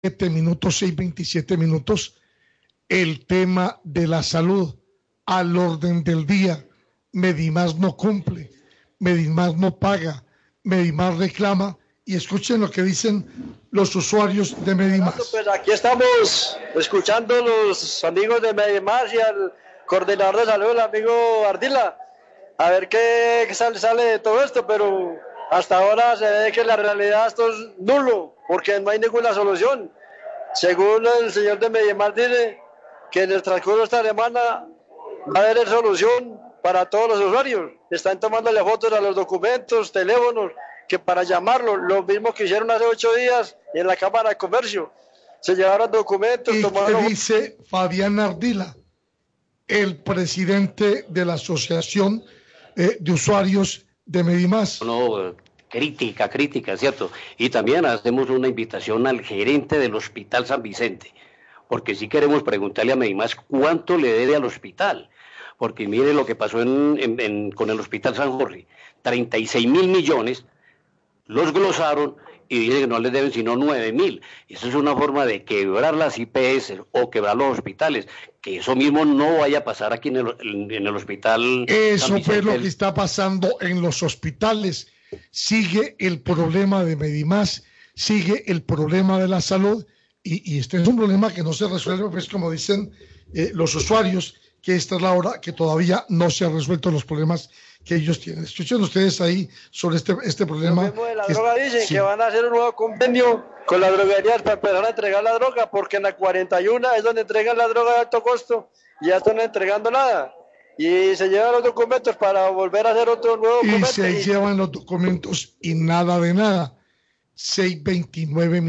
minutos, 6:27 minutos, el tema de la salud al orden del día. Medimás no cumple, Medimás no paga, Medimás reclama, y escuchen lo que dicen los usuarios de Medimás. Pues aquí estamos escuchando los amigos de Medimás y al coordinador de salud, el amigo Ardila, a ver qué sale de todo esto, pero hasta ahora se ve que la realidad esto es nulo, porque no hay ninguna solución. Según el señor de Medimás dice que en el transcurso de esta semana va a haber solución para todos los usuarios. Están tomándole fotos a los documentos, teléfonos, que para llamarlo, lo mismo que hicieron hace 8 días en la Cámara de Comercio. Se llevaron documentos, ¿Y tomaron... qué dice Fabián Ardila, el presidente de la Asociación de Usuarios de Medimás? No, crítica, ¿cierto? Y también hacemos una invitación al gerente del Hospital San Vicente, porque sí queremos preguntarle a Medimás cuánto le debe al hospital, porque mire lo que pasó con el Hospital San Jorge, 36.000 millones, los glosaron y dicen que no les deben sino 9.000. Eso es una forma de quebrar las IPS o quebrar los hospitales, que eso mismo no vaya a pasar aquí en el hospital. Eso fue lo que está pasando en los hospitales. Sigue el problema de Medimás, sigue el problema de la salud, y este es un problema que no se resuelve, pues como dicen los usuarios, que esta es la hora que todavía no se han resuelto los problemas que ellos tienen. Escuchen ustedes ahí sobre este problema. Lo mismo de la droga dicen que van a hacer un nuevo convenio con las droguerías para empezar a entregar la droga, porque en la 41 es donde entregan la droga de alto costo y ya están entregando nada. Y se llevan los documentos para volver a hacer otro nuevo documento. Y se llevan los documentos y nada de nada. 6:29